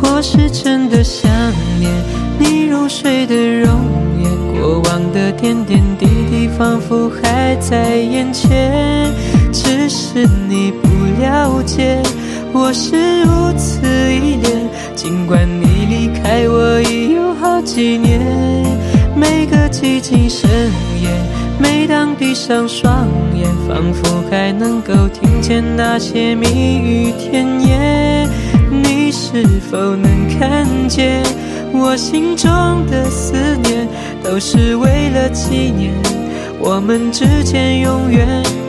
或是真的想念你入睡的容颜，过往的点点滴滴仿佛还在眼前，只是你不了解我是如此依恋。尽管你离开我已有好几年，每个寂静深夜，每当闭上双眼，仿佛还能够听见那些蜜语甜言。你是否能看见我心中的思念，都是为了纪念我们之间永远